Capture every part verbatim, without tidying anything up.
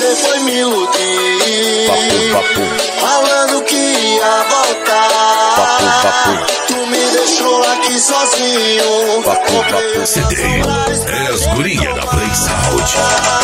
você foi me iludir. Papo, papo. Falando que ia voltar. Papo, papo. Tu me deixou aqui sozinho. Papo, papo. C D é as guria da Play Sound.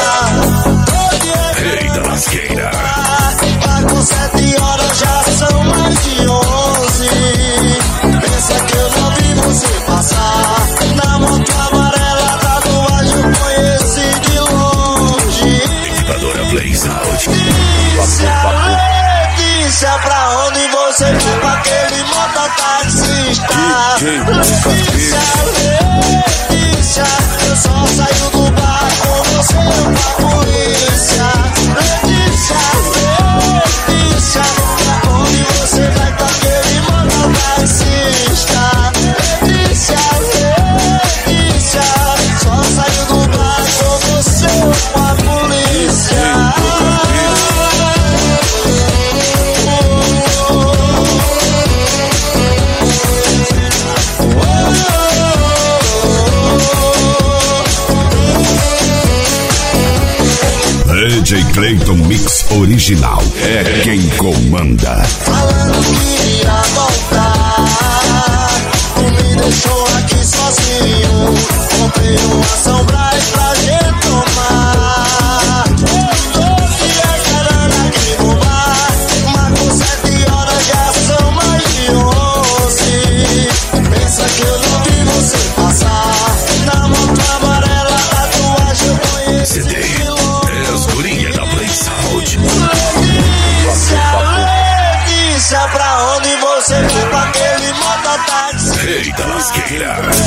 Rei da lasqueira. Tá com sete horas, já são mais de onze. Pensa que eu não vi você passar. Na moto amarela, tatuagem eu conheci de longe. Equipadora Play Sound. Letícia, pra onde você foi com aquele mototaxista? Letícia, Letícia, eu só saio do bar com você ou com a polícia. Letícia, Letícia, pra onde você vai com aquele mototaxista? Letícia, Letícia, só saio do bar com você ou com a polícia. D J Clayton Mix Original é quem comanda. Falando que ia voltar, tu me deixou aqui sozinho. Comprei uma São Brás pra gente tomar. Eu tô te esperando aqui no bar, mas com sete horas já são mais de onze. Pensa que eu não vi você passar. Na moto amarela, tatuagem eu conheci C D de longe. é as guria da Play Sound. Letícia, Letícia, pra onde você foi com aquele mototáxi? Rei da lasqueira.